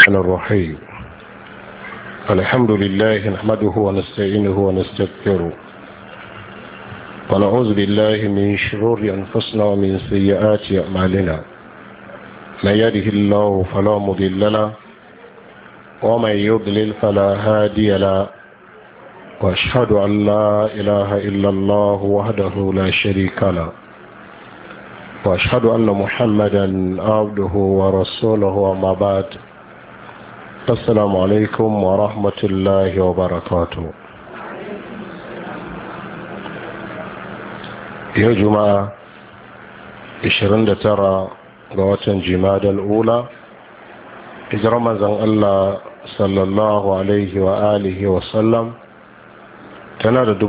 الرحيم الحمد لله نحمده ونستعينه ونستغفره ونعوذ بالله من شرور أنفسنا ومن سيئات أعمالنا من يهده الله فلا مضل له ومن يضلل فلا هادي له وأشهد أن لا إله إلا الله وحده لا شريك له وأشهد أن محمدا عبده ورسوله وما بعد السلام عليكم ورحمة الله وبركاته. يا جماعة 29 ga watan Jimadal Ula hijirar manzon Allah sallallahu alaihi wa alihi wa sallam tana da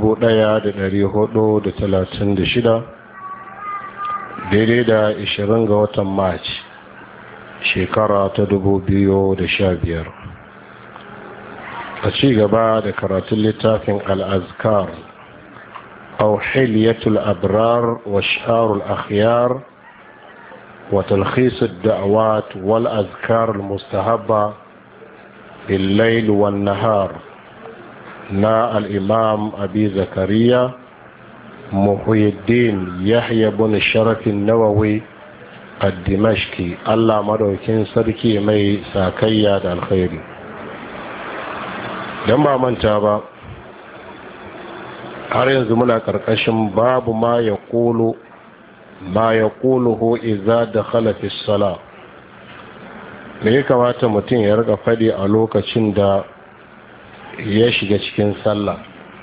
1436 daidai da 20 ga watan March shekara ta 2015. a ci gaba da karatun littafin al'azkar أو حلية الأبرار وشعار الأخيار وتلخيص الدعوات والأذكار المستحبة بالليل والنهار نا الإمام أبي زكريا محي الدين يحيى بن الشرف النووي الدمشقي الله مدوكين سركي مي ساكيا دا الخير دم من تابا har yanzu muna karkashin babu ma ya kuluhu iza da khalafis sala me ya kamata mutum ya rika fadi a lokacin da ya shiga cikin sallah.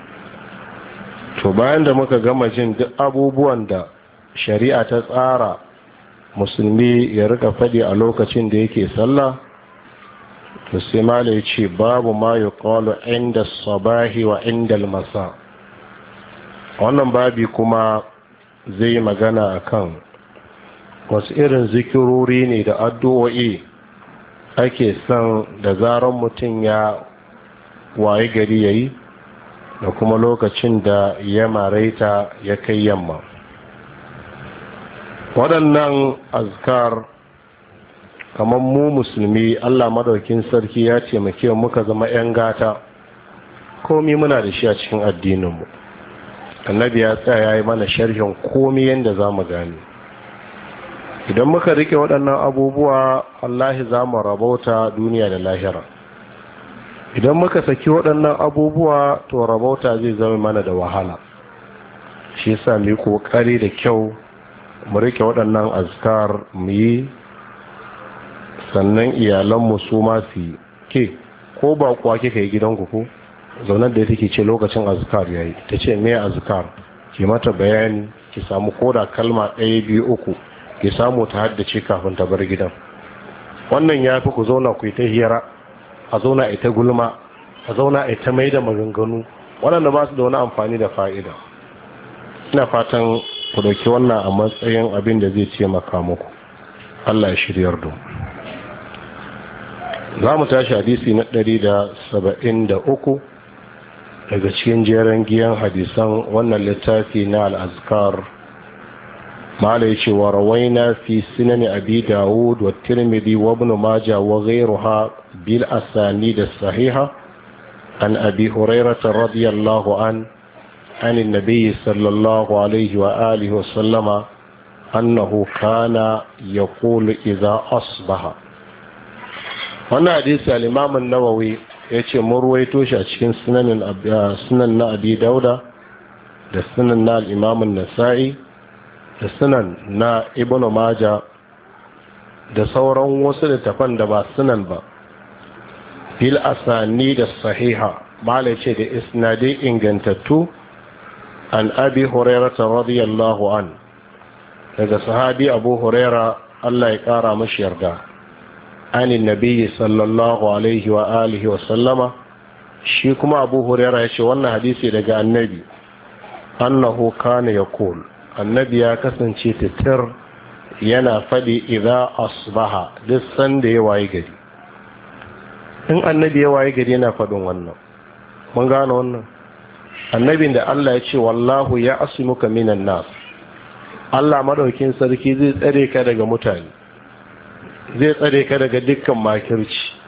To bayan da muka gama jin duk abubuwan da shari'a ta tsara musulmi ya rika fadi a lokacin da yake sallah, to sai mala ya ce babu ma ya kalu inda sabahi wa inda masa. Wannan babi kuma zai magana akan wasu irin zikirori ne da addu'o'i ake son da zaran mutum ya waye gari yayi da kuma lokacin da ya maraita ya kai yamma. Waɗannan azkar kamar mu musulmi Allah madaukin sarki ya ce muka zama 'yan gata, komi muna da shi a cikin addininmu. Annabi ya tsaya ya yi mana sharhin komai yadda za mu gane. Idan muka rike waɗannan abubuwa Allahi za mu rabauta duniya da lahira. Idan muka saki waɗannan abubuwa to rabauta zai zama mana da wahala. Shi yasa mu yi ƙoƙari da kyau mu rike waɗannan azkar mu yi, sannan iyalanmu su ma su yi. Ke ko ba kuwa kika yi gidanku ko zaunar da take ce lokacin azkar yayi, ta ce me azkar, ki mata bayani, ki samu koda kalma 1 2 3 ki samu ta haddace kafin ta bar gidan. Wannan yafi ku zauna ku yi ta hira, a zauna ita gulma, a zauna ita mai da maganganu waɗanda ba su da wani amfani da fa'ida. Ina fatan ku dauki wannan a matsayin abin da zai ce maka muku. Allah ya shiryar da mu. Za mu tashi hadisi na 173 daga cikin jeren giyan hadisan wannan littafi na al'azkar. Mala yace wa rawaina fi sunan abi dawud wa tirmidhi wa ibn majah wa ghayruha bil asanid as-sahiha an abi hurairah radiyallahu an an-nabiy sallallahu alayhi wa alihi wa sallama annahu kana yaqulu idha asbaha. Wannan hadisi al-imam an-nawawi ya ce mun ruwaito shi a cikin sunan na abi dauda da sunan na al'imamun nasa'i da sunan na ibn maja da sauran wasu littafan da ba sunan ba bil asani da sahiha mala ce da isnadai ingantattu an abi hurairata radiyallahu an daga sahabi abu huraira Allah ya kara mashi yarda عن النبي صلى الله عليه وآله وسلم shi kuma abu huraira ya ce wannan hadisi daga annabi annahu kana yaqul annabi ya kasance titir yana fadi idza asbaha duk sanda ya waye gari. In annabi ya waye gari yana fadin wannan, mun gane wannan. Annabin da Allah ya ce wallahu ya asimuka minan nas, Allah madaukin sarki zai tsare ka daga mutane, zai tsare ka daga dukkan makirci.